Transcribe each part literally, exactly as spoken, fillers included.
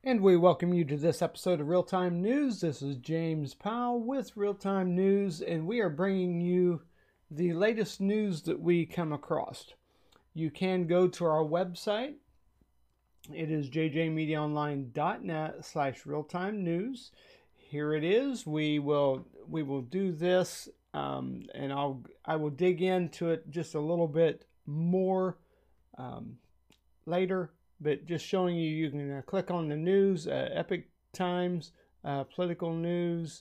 And we welcome you to this episode of Real Time News. This is James Powell with Real Time News, and we are bringing you the latest news that we come across. You can go to our website. It is j j media online dot net slash realtime news. Here it is. We will we will do this, um, and I'll I will dig into it just a little bit more um, later. But just showing you, you can uh, click on the news, uh, Epic Times, uh, political news,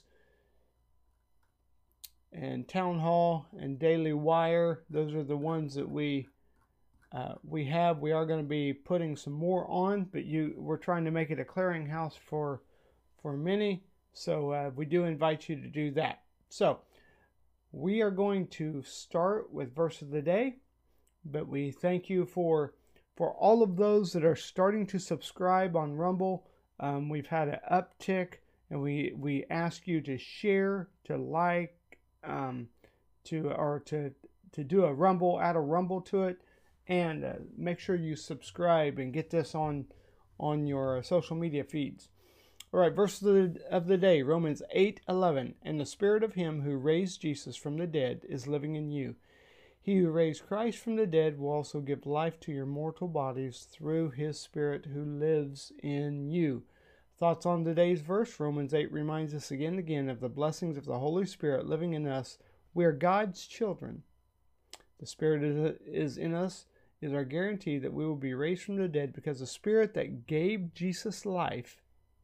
and Town Hall, and Daily Wire. Those are the ones that we uh, we have. We are going to be putting some more on, but you we're trying to make it a clearinghouse for for many. So uh, we do invite you to do that. So we are going to start with verse of the day, but we thank you for. For all of those that are starting to subscribe on Rumble. Um, we've had an uptick, and we we ask you to share, to like, um, to or to to do a Rumble, add a Rumble to it, and uh, make sure you subscribe and get this on on your social media feeds. All right, verse of the, of the day, Romans eight eleven. And the Spirit of Him who raised Jesus from the dead is living in you. He who raised Christ from the dead will also give life to your mortal bodies through His Spirit who lives in you. Thoughts on today's verse? Romans eight reminds us again and again of the blessings of the Holy Spirit living in us. We are God's children. The Spirit is in us is our guarantee that we will be raised from the dead, because the Spirit that gave Jesus life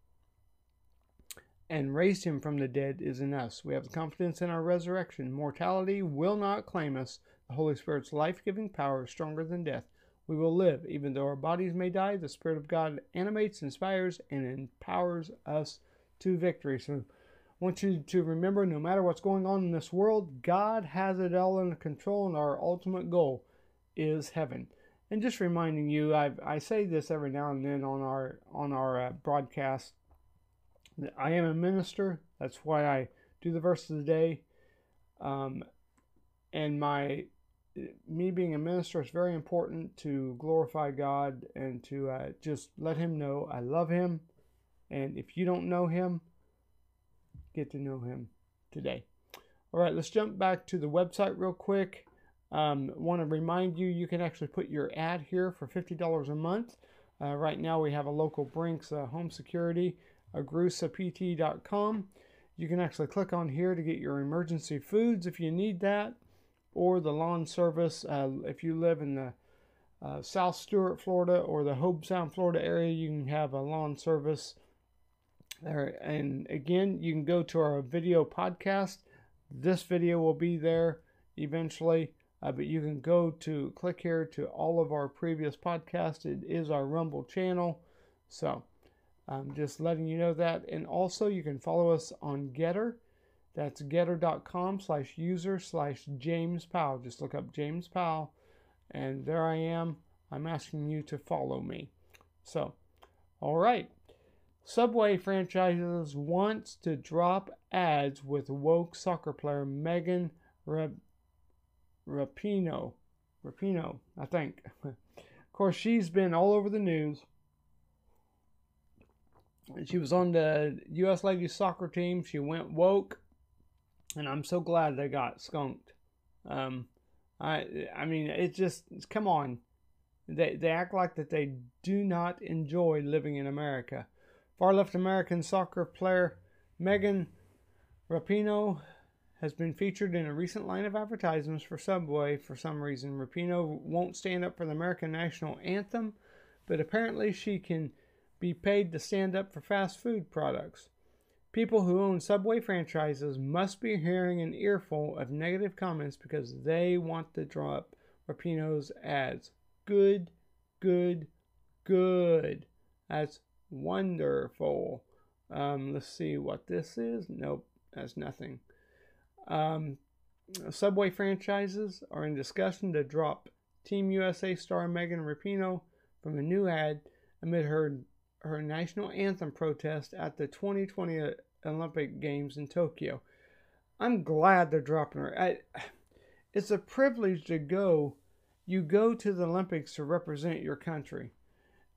and raised Him from the dead is in us. We have confidence in our resurrection. Mortality will not claim us. The Holy Spirit's life-giving power is stronger than death. We will live. Even though our bodies may die, the Spirit of God animates, inspires, and empowers us to victory. So I want you to remember, no matter what's going on in this world, God has it all under control, and our ultimate goal is heaven. And just reminding you, I I say this every now and then on our, on our uh, broadcast, that I am a minister. That's why I do the verse of the day. Um, and my... Me being a minister is very important to glorify God and to uh, just let Him know I love Him. And if you don't know Him, get to know Him today. All right, let's jump back to the website real quick. Um, want to remind you, you can actually put your ad here for fifty dollars a month. Uh, right now we have a local Brinks uh, home security, agrusa p t dot com. You can actually click on here to get your emergency foods if you need that, or the lawn service. Uh, if you live in the uh, South Stewart, Florida, or the Hobe Sound, Florida area, you can have a lawn service there. And again, you can go to our video podcast. This video will be there eventually, uh, but you can go to click here to all of our previous podcasts. It is our Rumble channel. So I'm just letting you know that. And also you can follow us on Getter. That's getter.com slash user slash James Powell. Just look up James Powell, and there I am. I'm asking you to follow me. So, all right. Subway franchises wants to drop ads with woke soccer player Megan Rapinoe. Rapinoe, I think. Of course, she's been all over the news. She was on the U S ladies soccer team. She went woke. And I'm so glad they got skunked. Um, I I mean, it just, come on. They, they act like that they do not enjoy living in America. Far-left American soccer player Megan Rapinoe has been featured in a recent line of advertisements for Subway for some reason. Rapinoe won't stand up for the American national anthem, but apparently she can be paid to stand up for fast food products. People who own Subway franchises must be hearing an earful of negative comments because they want to drop Rapinoe's ads. Good, good, good. That's wonderful. Um, let's see what this is. Nope, that's nothing. Um, Subway franchises are in discussion to drop Team U S A star Megan Rapinoe from a new ad amid her her national anthem protest at the twenty twenty Olympic Games in Tokyo. I'm glad they're dropping her. I, it's a privilege to go. You go to the Olympics to represent your country.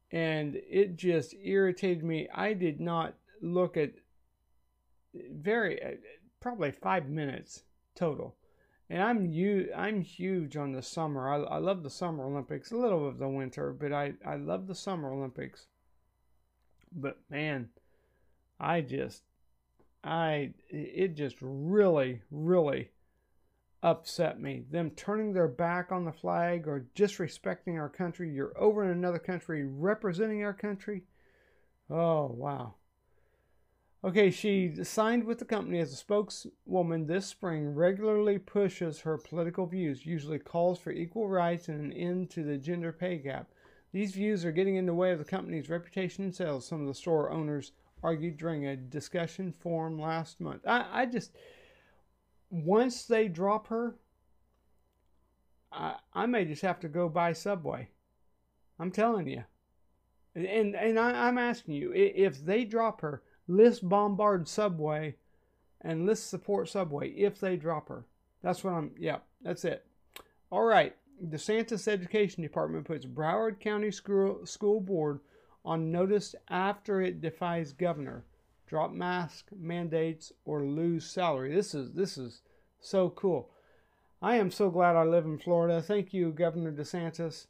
and it just irritated me. I did not look at very probably five minutes total. And I'm you I'm huge on the summer. I, I love the Summer Olympics, a little of the winter, but I, I love the Summer Olympics. But man, I just I it just really, really upset me. Them turning their back on the flag or disrespecting our country. You're over in another country representing our country. Oh, wow. Okay, she signed with the company as a spokeswoman this spring, regularly pushes her political views, usually calls for equal rights and an end to the gender pay gap. These views are getting in the way of the company's reputation and sales, some of the store owners argued during a discussion forum last month. I, I just... Once they drop her, I, I may just have to go buy Subway. I'm telling you. And and I, I'm asking you, if they drop her, let's bombard Subway and let's support Subway if they drop her. That's what I'm, yeah, that's it. All right. DeSantis Education Department puts Broward County School, School Board on notice after it defies governor. Drop mask mandates or lose salary. This is this is so cool. I am so glad I live in Florida. Thank you, Governor DeSantis.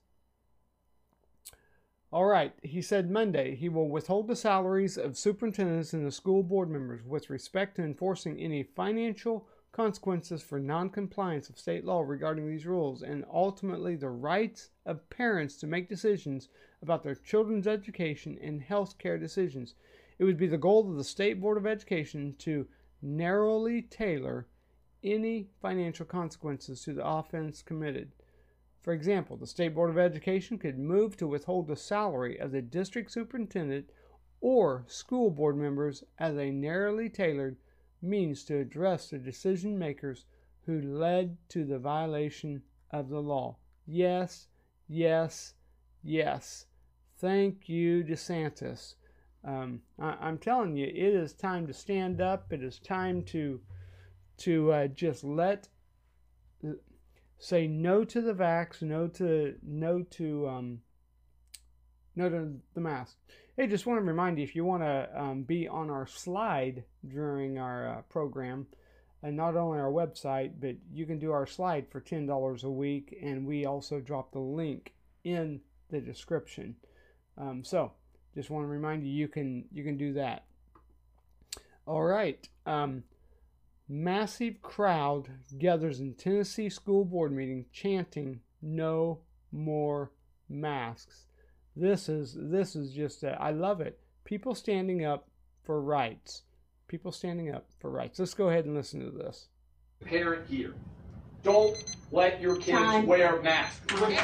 All right, he said Monday he will withhold the salaries of superintendents and the school board members with respect to enforcing any financial consequences for non-compliance of state law regarding these rules, and ultimately the rights of parents to make decisions about their children's education and health care decisions. It would be the goal of the State Board of Education to narrowly tailor any financial consequences to the offense committed. For example, the State Board of Education could move to withhold the salary of the district superintendent or school board members as a narrowly tailored means to address the decision makers who led to the violation of the law. Yes, yes, yes. Thank you, DeSantis. Um, I, I'm telling you, it is time to stand up. It is time to to uh, just let say no to the vax, no to no to um, no to the mask. Hey, just want to remind you, if you want to um, be on our slide during our uh, program, and not only our website, but you can do our slide for ten dollars a week, and we also drop the link in the description. Um, so. Just want to remind you, you can you can do that. All right. Um, massive crowd gathers in Tennessee school board meeting chanting "No more masks." This is this is just uh, I love it. People standing up for rights. People standing up for rights. Let's go ahead and listen to this. Parent here, don't let your kids Time. wear masks.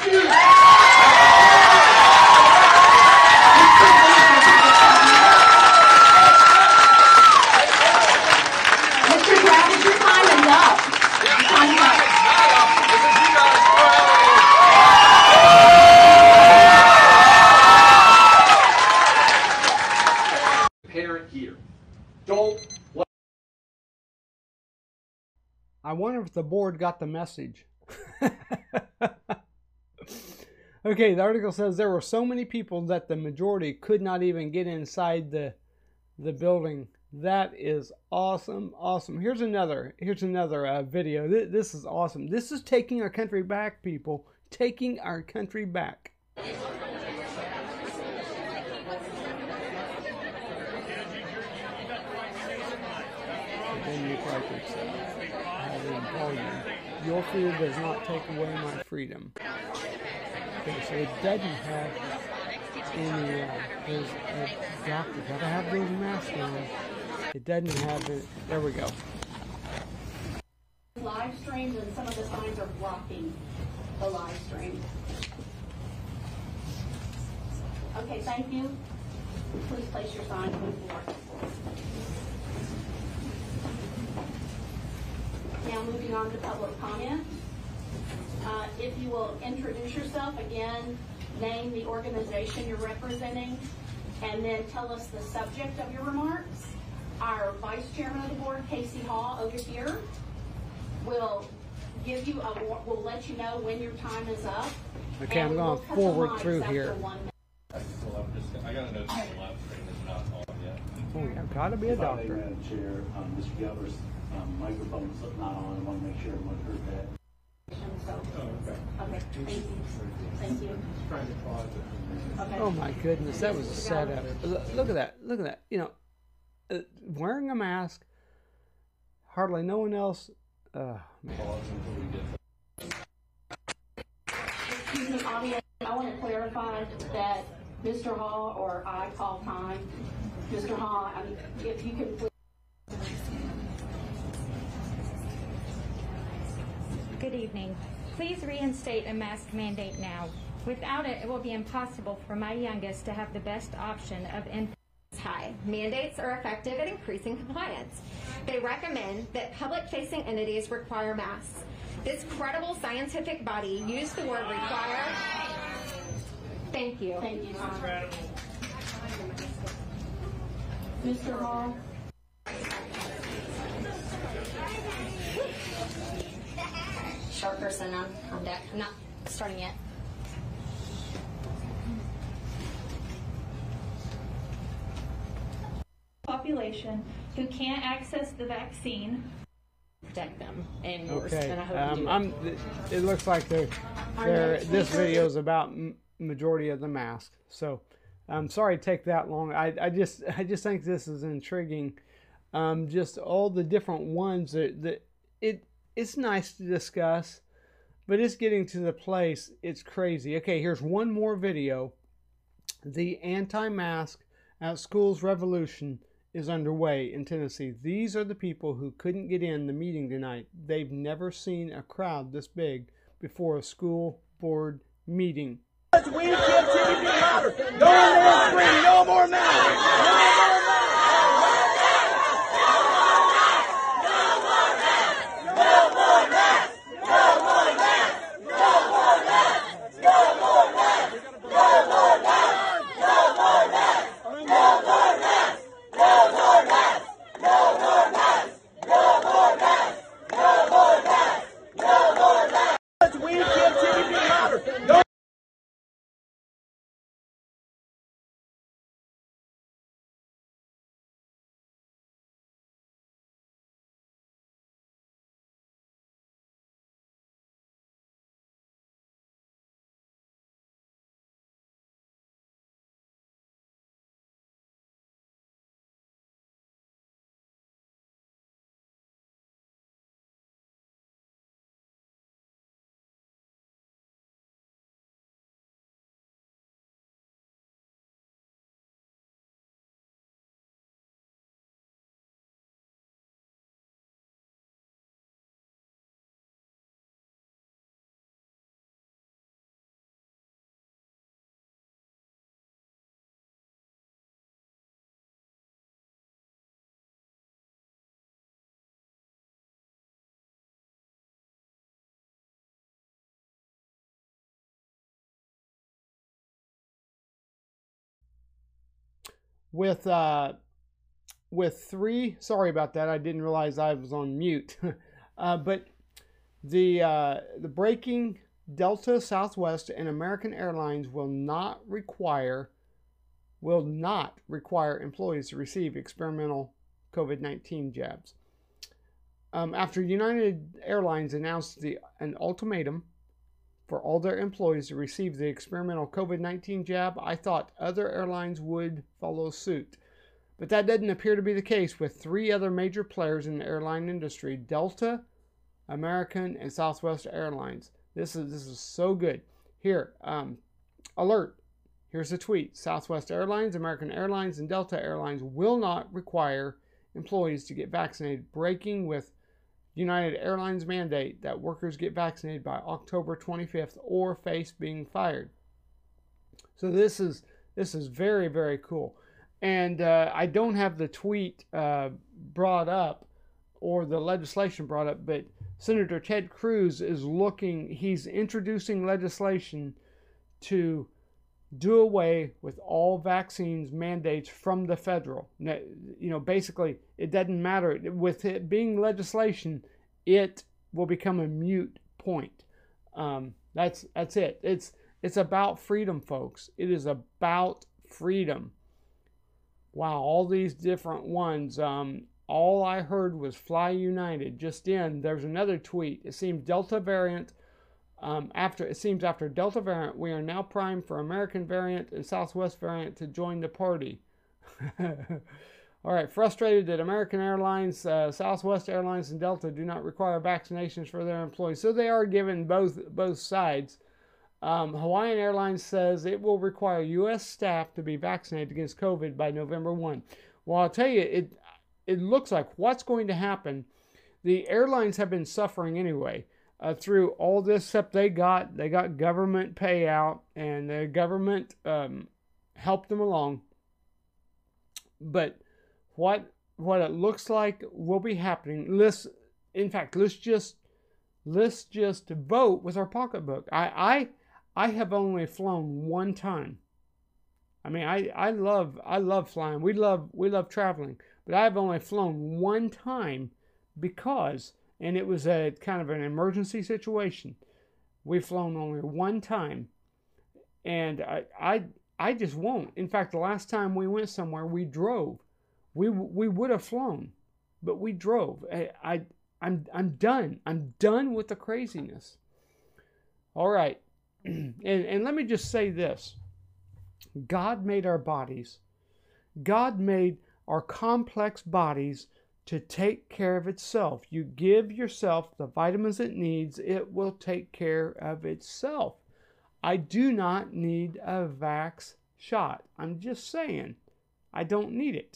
I wonder if the board got the message. Okay, the article says there were so many people that the majority could not even get inside the the building. That is awesome, awesome. Here's another. Here's another uh, video. This, this is awesome. This is taking our country back, people. Taking our country back. Then you try to accept. Your fear does not take away my freedom. Okay, so it doesn't have any, uh, there's a doctor, gotta have those masks on. It doesn't have it, there we go. Live streams and some of the signs are blocking the live stream. Okay, thank you. Please place your sign on the floor. Now moving on to public comment. Uh, if you will introduce yourself again, name the organization you're representing, and then tell us the subject of your remarks. Our Vice Chairman of the Board, Casey Hall, over here, will give you a, will let you know when your time is up. Okay, I'm going we'll forward through here. I got a note on the left screen that's not on yet. Oh, yeah, gotta be a If I may, doctor. Madam Chair, um, Mister Geller's um, microphone is not on. I want to make sure everyone heard that. So, Oh, okay. okay, thank you. Thank you. Trying to pause it. Okay. Oh my goodness, that was a setup. Look look at that. Look at that. You know, uh, wearing a mask, hardly no one else. Uh, man. Pause until we get Excuse me, audience, I want to clarify that Mister Hall or I call time. Mister Hall, I mean, if you can please. Good evening. Please reinstate a mask mandate now. Without it, it will be impossible for my youngest to have the best option of in. High. Mandates are effective at increasing compliance. They recommend that public-facing entities require masks. This credible scientific body used the word require. Thank you. Thank you, Tom. Mister Hall? Short person on, on deck. I'm not starting yet. Population who can't access the vaccine. Protect them and yours. Okay. And I hope Um, you do. I'm. It looks like they're. they're this video is about m- majority of the mask. So, I'm sorry to take that long. I, I just I just think this is intriguing. Um, just all the different ones that, that it it's nice to discuss, but it's getting to the place it's crazy. Okay, here's one more video. The anti-mask at schools revolution is underway in Tennessee. These are the people who couldn't get in the meeting tonight. They've never seen a crowd this big before a school board meeting. We give T V louder. No more scream, no more masks. We give T V louder. No. With uh, with three, sorry about that. I didn't realize I was on mute. uh, but the uh, the breaking Delta, Southwest, and American Airlines will not require will not require employees to receive experimental COVID nineteen jabs. Um, after United Airlines announced the an ultimatum for all their employees to receive the experimental COVID nineteen jab, I thought other airlines would follow suit. But that doesn't appear to be the case with three other major players in the airline industry: Delta, American, and Southwest Airlines. This is this is so good. Here, um, alert. Here's a tweet. Southwest Airlines, American Airlines, and Delta Airlines will not require employees to get vaccinated, breaking with United Airlines mandate that workers get vaccinated by October twenty-fifth or face being fired. So this is this is very, very cool. And uh, I don't have the tweet uh, brought up or the legislation brought up, but Senator Ted Cruz is looking, he's introducing legislation to do away with all vaccines mandates from the federal. You know, basically, it doesn't matter. With it being legislation, it will become a moot point. Um, that's that's it. It's it's about freedom, folks. It is about freedom. Wow, all these different ones. Um, all I heard was Fly United. Just in, there's another tweet. It seems Delta variant. Um, after it seems after Delta variant, we are now primed for American variant and Southwest variant to join the party. All right, frustrated that American Airlines, uh, Southwest Airlines, and Delta do not require vaccinations for their employees. So they are giving both both sides. Um, Hawaiian Airlines says it will require U S staff to be vaccinated against COVID by November first. Well, I'll tell you, it it looks like what's going to happen. The airlines have been suffering anyway uh, through all this, except they got they got government payout and the government um, helped them along. But what what it looks like will be happening. Let's, in fact, let's just let's just vote with our pocketbook. I I I have only flown one time. I mean, I I love I love flying. We love we love traveling, but I've only flown one time because, and it was a kind of an emergency situation. We've flown only one time, and I I I just won't. In fact, the last time we went somewhere, we drove. We we would have flown, but we drove. I, I I'm I'm done. I'm done with the craziness. All right, and and let me just say this: God made our bodies. God made our complex bodies to take care of itself. You give yourself the vitamins it needs, it will take care of itself. I do not need a vax shot. I'm just saying, I don't need it.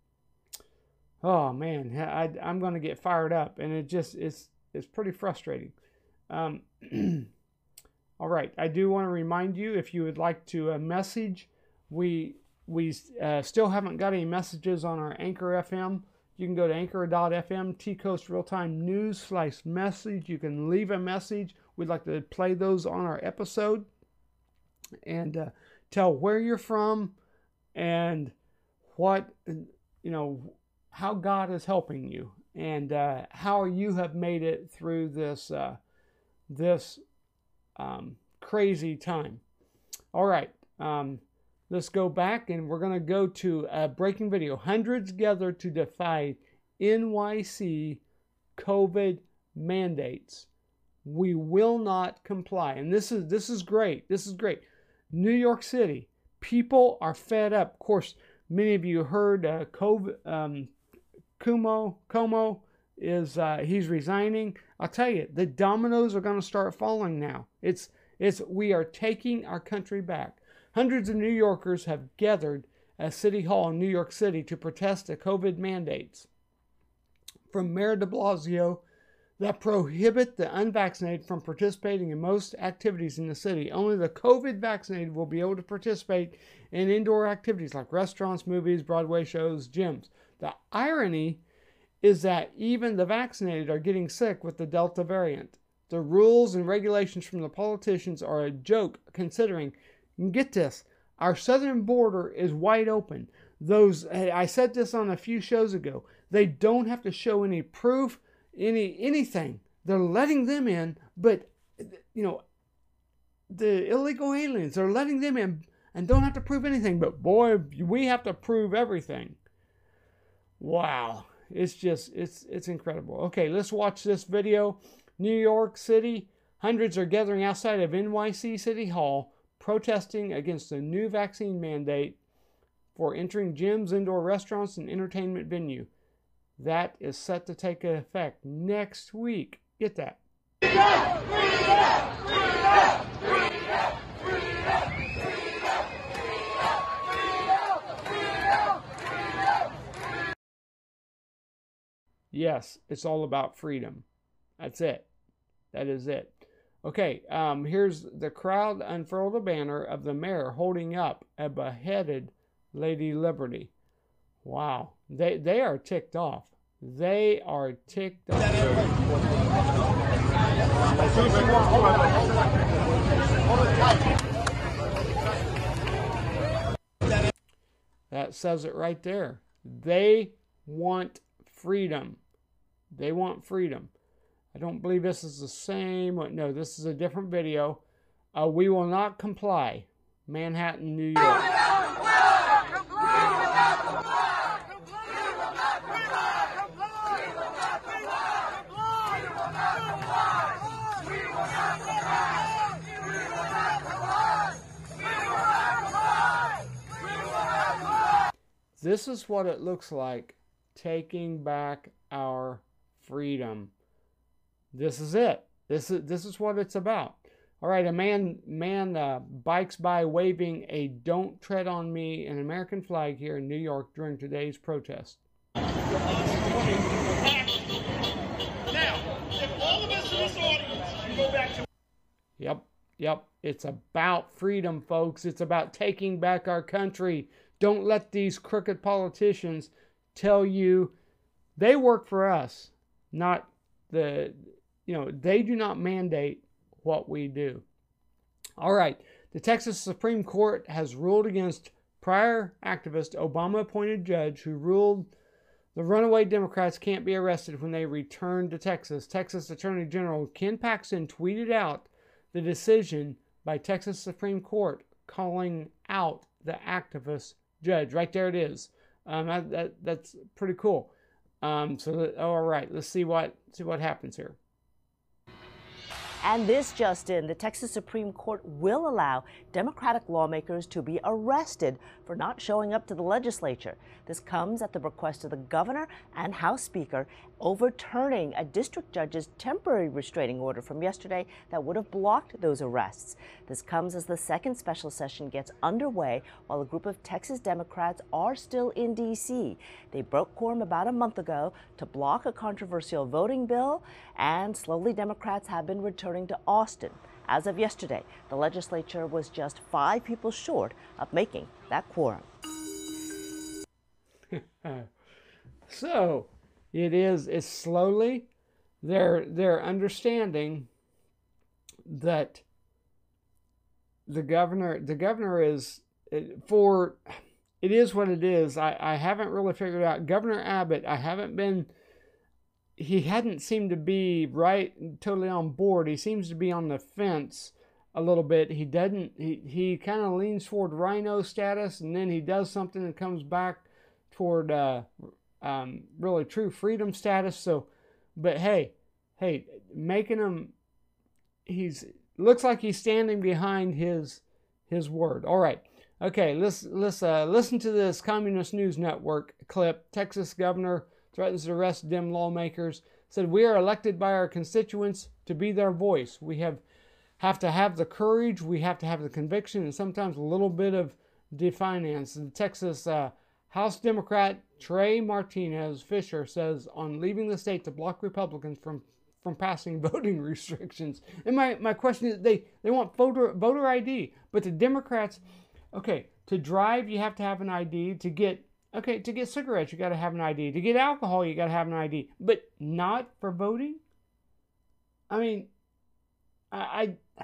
Oh man, I, I'm going to get fired up, and it just it's it's pretty frustrating. Um, all right, I do want to remind you, if you would like to uh, message, we we uh, still haven't got any messages on our Anchor F M. You can go to anchor dot f m, T-Coast Real Time News slash message. You can leave a message. We'd like to play those on our episode and uh, tell where you're from and what, you know, how God is helping you, and uh, how you have made it through this uh, this um, crazy time. All right, um, let's go back, and we're going to go to a breaking video. Hundreds gather to defy N Y C COVID mandates. We will not comply, and this is this is great. This is great. New York City, people are fed up. Of course, many of you heard uh, COVID. Um, Cuomo, Cuomo is uh, he's resigning. I'll tell you, the dominoes are going to start falling now. It's it's we are taking our country back. Hundreds of New Yorkers have gathered at City Hall in New York City to protest the COVID mandates from Mayor de Blasio that prohibit the unvaccinated from participating in most activities in the city. Only the COVID vaccinated will be able to participate in indoor activities like restaurants, movies, Broadway shows, gyms. The irony is that even the vaccinated are getting sick with the Delta variant. The rules and regulations from the politicians are a joke, considering, and get this, our southern border is wide open. Those, I said this on a few shows ago, they don't have to show any proof, any anything. They're letting them in, but, you know, the illegal aliens, they're letting them in and don't have to prove anything. But boy, we have to prove everything. Wow, it's just, it's it's incredible. Okay, let's watch this video. New York City, hundreds are gathering outside of N Y C City Hall, protesting against the new vaccine mandate for entering gyms, indoor restaurants, and entertainment venue. That is set to take effect next week. Get that. Freedom! Freedom! Freedom! Freedom! Freedom! Yes, it's all about freedom. That's it. That is it. Okay, um, here's the crowd unfurled a banner of the mayor holding up a beheaded Lady Liberty. Wow, they they are ticked off. They are ticked off. That says it right there. They want freedom. They want freedom. I don't believe this is the same. No, this is a different video. Uh, we will not comply. Manhattan, New York. This is what it looks like, taking back our freedom. This is it. This is this is what it's about. All right, a man man uh, bikes by waving a "Don't Tread on Me" an American flag here in New York during today's protest. Now, if all of us in this audience can go back to... Yep, yep. It's about freedom, folks. It's about taking back our country. Don't let these crooked politicians tell you they work for us, not the, you know, they do not mandate what we do. All right. The Texas Supreme Court has ruled against prior activist, Obama-appointed judge who ruled the runaway Democrats can't be arrested when they return to Texas. Texas Attorney General Ken Paxton tweeted out the decision by Texas Supreme Court calling out the activist judge. Right there it is. Um, that, that, that's pretty cool. Um, so, that, all right, let's see what see what happens here. And this just in, the Texas Supreme Court will allow Democratic lawmakers to be arrested for not showing up to the legislature. This comes at the request of the governor and House Speaker, overturning a district judge's temporary restraining order from yesterday that would have blocked those arrests. This comes as the second special session gets underway while a group of Texas Democrats are still in D C. They broke quorum about a month ago to block a controversial voting bill, and slowly Democrats have been returning to Austin. As of yesterday, the legislature was just five people short of making that quorum. So it is it's slowly they're they're understanding that the governor the governor is for it is what it is. I, I haven't really figured out Governor Abbott. I haven't been he hadn't seemed to be right totally on board. He seems to be on the fence a little bit. He doesn't he, he kind of leans toward rhino status, and then he does something and comes back toward uh, um, really true freedom status. So, but hey, hey, making him, he's looks like he's standing behind his his word. All right, okay, let's let's uh, listen to this Communist News Network clip. Texas governor threatens to arrest Dem lawmakers. Said we are elected by our constituents to be their voice. We have have to have the courage. We have to have the conviction, and sometimes a little bit of defiance. And Texas. Uh, House Democrat Trey Martinez Fisher says on leaving the state to block Republicans from, from passing voting restrictions. And my, my question is, they, they want voter voter I D, but the Democrats, okay, to drive you have to have an I D. To get okay, to get cigarettes you got to have an I D. To get alcohol you got to have an I D, but not for voting. I mean, I. I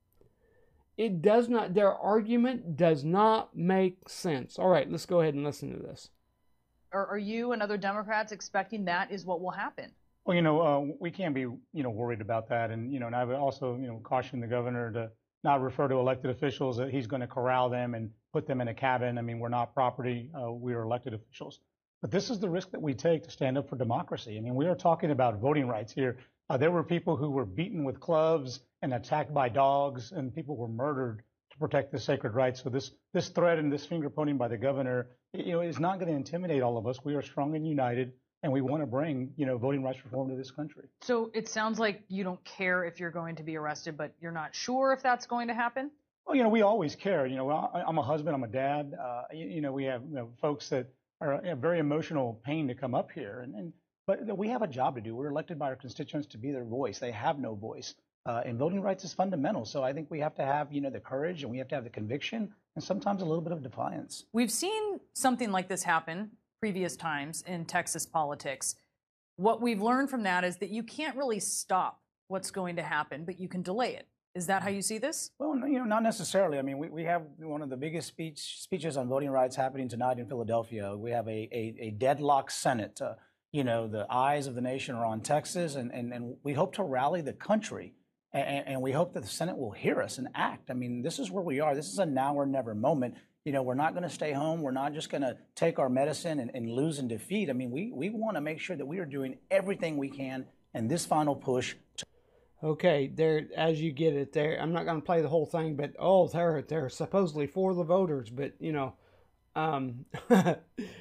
It does not, their argument does not make sense. All right, let's go ahead and listen to this. Are, are you and other Democrats expecting that is what will happen? Well, you know, uh, we can't be, you know, worried about that. And, you know, and I would also, you know, caution the governor to not refer to elected officials that he's going to corral them and put them in a cabin. I mean, we're not property. Uh, we are elected officials. But this is the risk that we take to stand up for democracy. I mean, we are talking about voting rights here. Uh, there were people who were beaten with clubs and attacked by dogs, and people were murdered to protect the sacred rights. So this this threat and this finger pointing by the governor, you know, is not going to intimidate all of us. We are strong and united, and we want to bring, you know, voting rights reform to this country. So it sounds like you don't care if you're going to be arrested, but you're not sure if that's going to happen? Well, you know, we always care. You know, I, I'm a husband, I'm a dad. Uh, you, you know, we have you know, folks that are you know, very emotional pain to come up here, and, and but we have a job to do. We're elected by our constituents to be their voice. They have no voice. Uh, and voting rights is fundamental. So I think we have to have, you know, the courage, and we have to have the conviction, and sometimes a little bit of defiance. We've seen something like this happen previous times in Texas politics. What we've learned from that is that you can't really stop what's going to happen, but you can delay it. Is that how you see this? Well, you know, not necessarily. I mean, we, we have one of the biggest speech, speeches on voting rights happening tonight in Philadelphia. We have a, a, a deadlocked Senate. Uh, you know, the eyes of the nation are on Texas, and, and, and we hope to rally the country. And, and we hope that the Senate will hear us and act. I mean, this is where we are. This is a now or never moment. You know, we're not going to stay home. We're not just going to take our medicine and, and lose and defeat. I mean, we, we want to make sure that we are doing everything we can in this final push. To okay, there, as you get it there, I'm not going to play the whole thing, but oh, they're, they're supposedly for the voters, but, you know, um,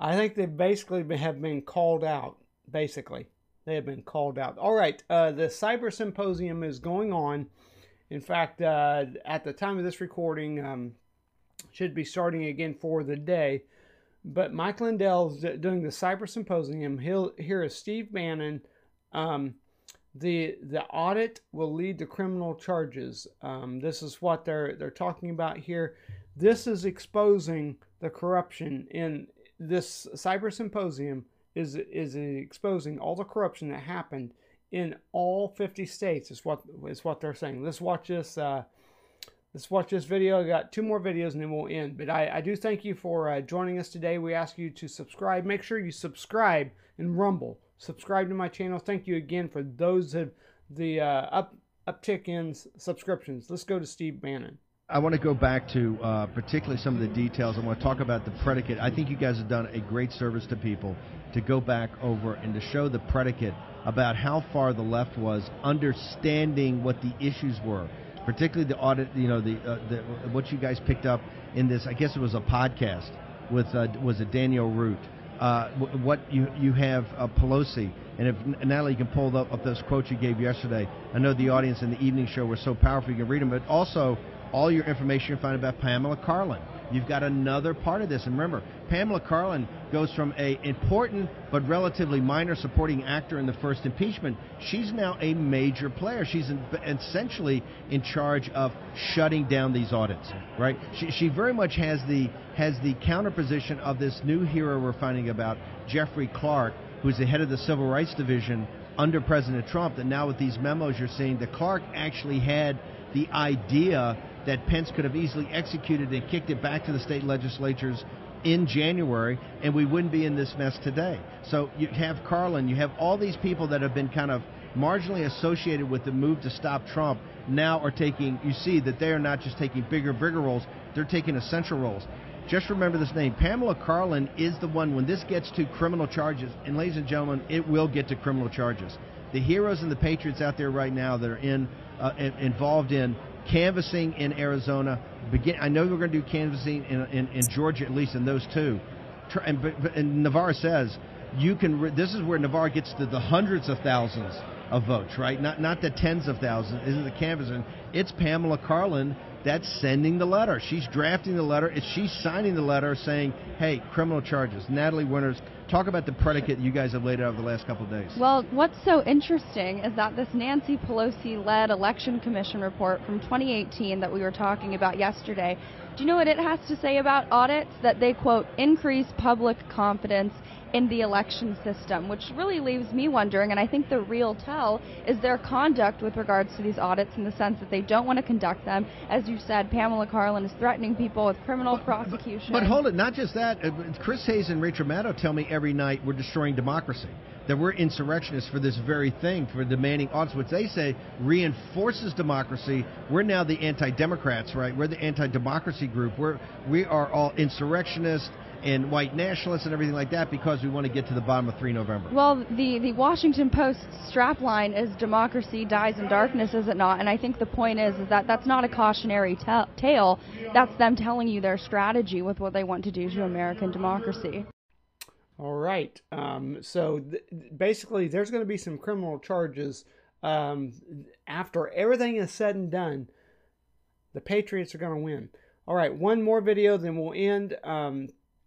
I think they basically been, have been called out. Basically, they have been called out. All right, uh, the Cyber Symposium is going on. In fact, uh, at the time of this recording, um, should be starting again for the day. But Mike Lindell's doing the Cyber Symposium. He'll, here is Steve Bannon. Um, the the audit will lead to criminal charges. Um, this is what they're they're talking about here. This is exposing the corruption in this Cyber Symposium. Is is exposing all the corruption that happened in all fifty states. Is what is what they're saying. Let's watch this. Uh, Let's watch this video. I got two more videos and then we'll end. But I, I do thank you for uh, joining us today. We ask you to subscribe. Make sure you subscribe in Rumble. Subscribe to my channel. Thank you again for those of the uh, up uptick in subscriptions. Let's go to Steve Bannon. I want to go back to uh, particularly some of the details. I want to talk about the predicate. I think you guys have done a great service to people to go back over and to show the predicate about how far the left was understanding what the issues were. Particularly the audit, you know, the, uh, the what you guys picked up in this. I guess it was a podcast with uh, was it Daniel Root. Uh, what you you have uh, Pelosi, and if Natalie, you can pull up, up those quotes you gave yesterday. I know the audience in the evening show were so powerful you can read them, but also all your information you find about Pamela Karlan. You've got another part of this, and remember, Pamela Karlan goes from a important but relatively minor supporting actor in the first impeachment. She's now a major player. She's in, essentially in charge of shutting down these audits, right? She, she very much has the has the counterposition of this new hero we're finding about, Jeffrey Clark, who's the head of the Civil Rights Division under President Trump. That now with these memos you're seeing that Clark actually had the idea that Pence could have easily executed and kicked it back to the state legislatures in January, and we wouldn't be in this mess today. So you have Karlan, you have all these people that have been kind of marginally associated with the move to stop Trump now are taking, you see that they are not just taking bigger, bigger roles, they're taking essential roles. Just remember this name. Pamela Karlan is the one, when this gets to criminal charges, and ladies and gentlemen, it will get to criminal charges. The heroes and the patriots out there right now that are in uh, involved in canvassing in Arizona. Begin, I know we're going to do canvassing in, in, in Georgia, at least in those two. And, but, and Navarro says you can. This is where Navarro gets to the hundreds of thousands of votes, right? Not not the tens of thousands. Isn't the canvassing? It's Pamela Karlan that's sending the letter. She's drafting the letter. It's she's signing the letter saying, "Hey, criminal charges." Natalie Winters, talk about the predicate you guys have laid out over the last couple of days. Well, what's so interesting is that this Nancy Pelosi-led Election Commission report from twenty eighteen that we were talking about yesterday, do you know what it has to say about audits? That they, quote, increase public confidence in the election system, which really leaves me wondering, and I think the real tell is their conduct with regards to these audits, in the sense that they don't want to conduct them. As you said, Pamela Karlan is threatening people with criminal but, prosecution. But, but hold it, not just that. Chris Hayes and Rachel Maddow tell me every night we're destroying democracy, that we're insurrectionists for this very thing, for demanding audits, which they say reinforces democracy. We're now the anti-democrats, right? We're the anti-democracy group. We're, we are all insurrectionists and white nationalists and everything like that because we want to get to the bottom of three November. Well, the, the Washington Post strapline is "Democracy dies in darkness," is it not? And I think the point is, is that that's not a cautionary t- tale. That's them telling you their strategy with what they want to do to American democracy. All right. Um, so th- basically, there's going to be some criminal charges um, after everything is said and done. The Patriots are going to win. All right, one more video, then we'll end. Um,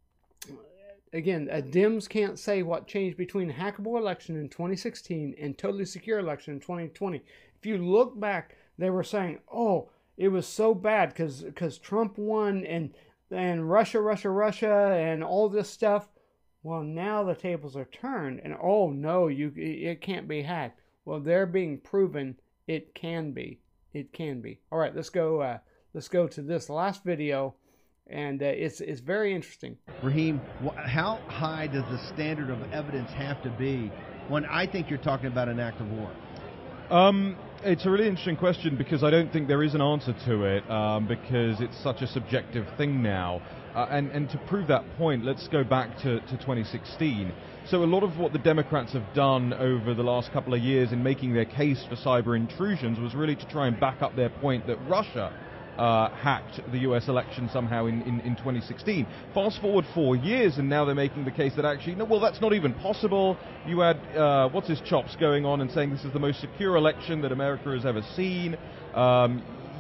Again, uh, Dems can't say what changed between a hackable election in twenty sixteen and totally secure election in twenty twenty. If you look back, they were saying, oh, it was so bad because because Trump won and and Russia, Russia, Russia, and all this stuff. Well, now the tables are turned, and oh no, you it can't be hacked. Well, they're being proven it can be. It can be. All right, let's go. Uh, let's go to this last video. And uh, it's it's very interesting. Raheem, how high does the standard of evidence have to be when I think you're talking about an act of war? Um, it's a really interesting question because I don't think there is an answer to it um, because it's such a subjective thing now. Uh, and, and to prove that point, let's go back to, to twenty sixteen. So a lot of what the Democrats have done over the last couple of years in making their case for cyber intrusions was really to try and back up their point that Russia uh, hacked the U S election somehow in, in, in twenty sixteen. Fast forward four years, and now they're making the case that actually, no, well, that's not even possible. You had, uh, what's his chops going on and saying this is the most secure election that America has ever seen. Um,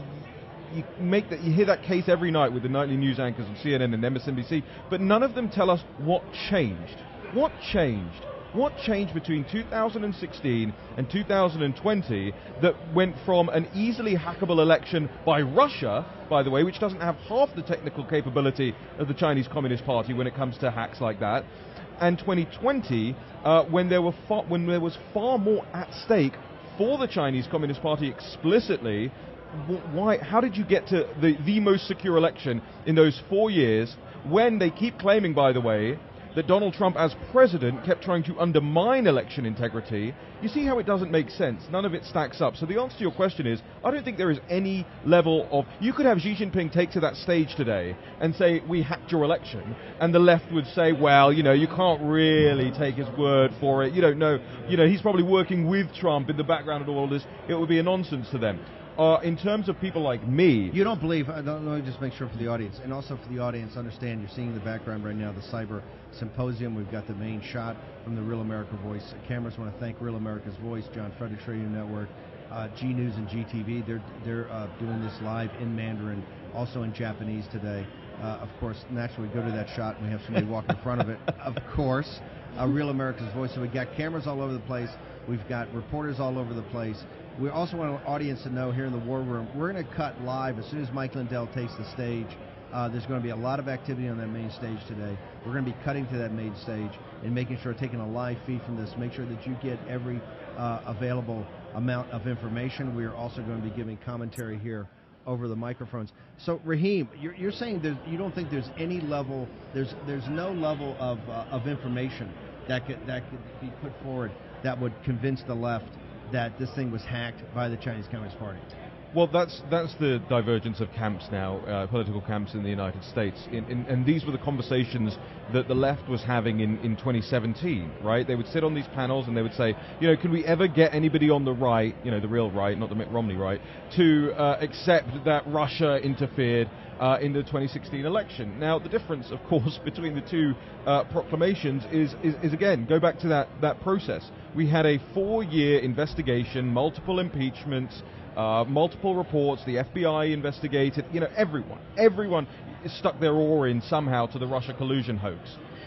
you make that, you hear that case every night with the nightly news anchors on C N N and M S N B C, but none of them tell us what changed. What changed? What changed between two thousand sixteen and two thousand twenty that went from an easily hackable election by Russia, by the way, which doesn't have half the technical capability of the Chinese Communist Party when it comes to hacks like that, and twenty twenty, uh, when there were far, when there was far more at stake for the Chinese Communist Party explicitly. Why? How did you get to the, the most secure election in those four years when they keep claiming, by the way, that Donald Trump as president kept trying to undermine election integrity? You see how it doesn't make sense. None of it stacks up. So the answer to your question is, I don't think there is any level of... You could have Xi Jinping take to that stage today and say, we hacked your election, and the left would say, well, you know, you can't really take his word for it. You don't know. You know, he's probably working with Trump in the background of all of this. It would be a nonsense to them. Uh, in terms of people like me... You don't believe... Uh, let me just make sure for the audience, and also for the audience, understand you're seeing in the background right now the Cyber Symposium. We've got the main shot from the Real America Voice cameras. I want to thank Real America's Voice, John Fredericks Radio Network, uh, G News and G T V. They're, they're uh, doing this live in Mandarin, also in Japanese today. Uh, of course, naturally, we go to that shot and we have somebody walk in front of it. Of course, uh, Real America's Voice. So we've got cameras all over the place. We've got reporters all over the place. We also want our audience to know here in the War Room, we're going to cut live as soon as Mike Lindell takes the stage. Uh, there's going to be a lot of activity on that main stage today. We're going to be cutting to that main stage and making sure, taking a live feed from this, make sure that you get every uh, available amount of information. We are also going to be giving commentary here over the microphones. So, Raheem, you're, you're saying there's, you don't think there's any level, there's there's no level of uh, of information that could that could be put forward that would convince the left that this thing was hacked by the Chinese Communist Party? Well, that's that's the divergence of camps now, uh, political camps in the United States. In, in, and these were the conversations that the left was having in, in twenty seventeen, right? They would sit on these panels and they would say, you know, can we ever get anybody on the right, you know, the real right, not the Mitt Romney right, to uh, accept that Russia interfered uh, in the twenty sixteen election? Now, the difference, of course, between the two uh, proclamations is, is, is, again, go back to that, that process. We had a four-year investigation, multiple impeachments, Uh, multiple reports, the F B I investigated, you know, everyone, everyone stuck their oar in somehow to the Russia collusion hoax.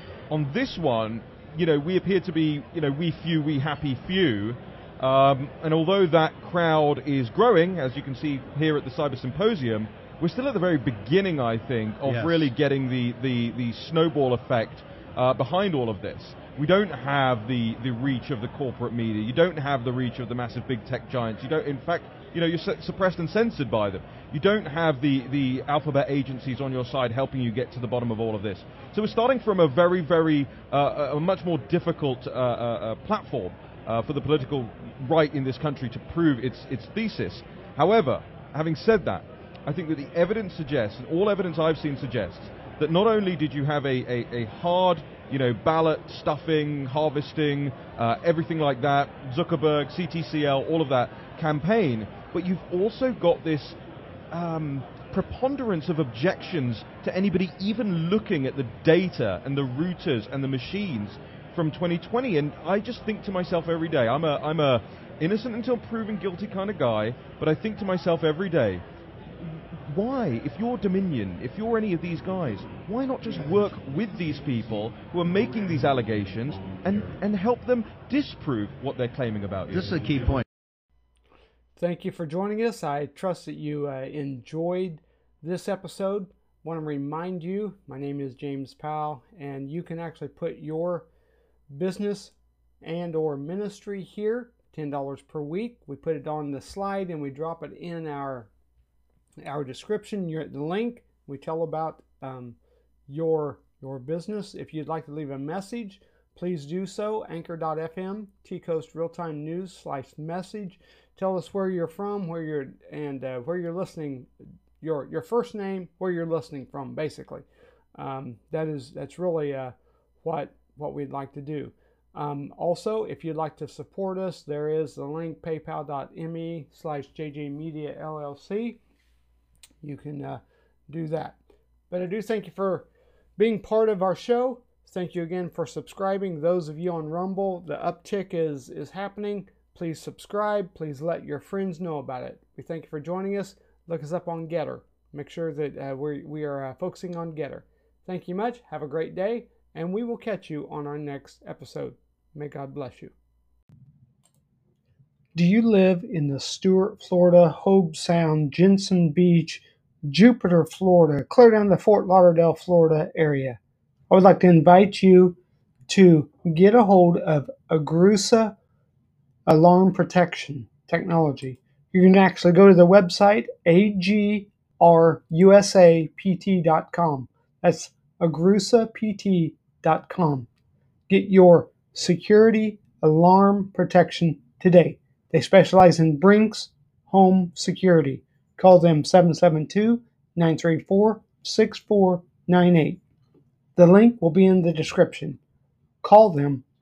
On this one, you know, we appear to be, you know, we few, we happy few, um, and although that crowd is growing, as you can see here at the Cyber Symposium, we're still at the very beginning, I think, of Yes. really getting the, the, the snowball effect uh, behind all of this. We don't have the, the reach of the corporate media. You don't have the reach of the massive big tech giants. You don't, in fact, you know, you're su- suppressed and censored by them. You don't have the, the alphabet agencies on your side helping you get to the bottom of all of this. So we're starting from a very, very, uh, a much more difficult uh, uh, platform uh, for the political right in this country to prove its, its thesis. However, having said that, I think that the evidence suggests, and all evidence I've seen suggests, that not only did you have a, a, a hard, you know, ballot stuffing, harvesting, uh, everything like that, Zuckerberg, C T C L, all of that campaign, but you've also got this um, preponderance of objections to anybody even looking at the data and the routers and the machines from twenty twenty. And I just think to myself every day, I'm a, I'm a innocent until proven guilty kind of guy, but I think to myself every day, why, if you're Dominion, if you're any of these guys, why not just work with these people who are making these allegations and, and help them disprove what they're claiming about you? This is a key point. Thank you for joining us. I trust that you uh, enjoyed this episode. I want to remind you, my name is James Powell, and you can actually put your business and or ministry here, ten dollars per week. We put it on the slide and we drop it in our our description. You're at the link. We tell about um, your your business. If you'd like to leave a message, please do so. Anchor dot f m, T-Coast Real-Time News slash message. Tell us where you're from, where you're and uh, where you're listening. Your your first name, where you're listening from, basically. Um, that is that's really uh, what what we'd like to do. Um, also, if you'd like to support us, there is the link, paypal dot me slash jjmedia llc. you can uh, do that. But I do thank you for being part of our show. Thank you again for subscribing. Those of you on Rumble, the uptick is, is happening. Please subscribe. Please let your friends know about it. We thank you for joining us. Look us up on Getter. Make sure that uh, we we are uh, focusing on Getter. Thank you much. Have a great day, and we will catch you on our next episode. May God bless you. Do you live in the Stuart, Florida, Hobe Sound, Jensen Beach, Jupiter, Florida, clear down to Fort Lauderdale, Florida area? I would like to invite you to get a hold of Agrusa Alarm Protection Technology. You can actually go to the website A G R U S A P T dot com. That's agrusa P T dot com. Get your security alarm protection today. They specialize in Brinks home security. Call them seven seven two, nine three four, six four nine eight. The link will be in the description. Call them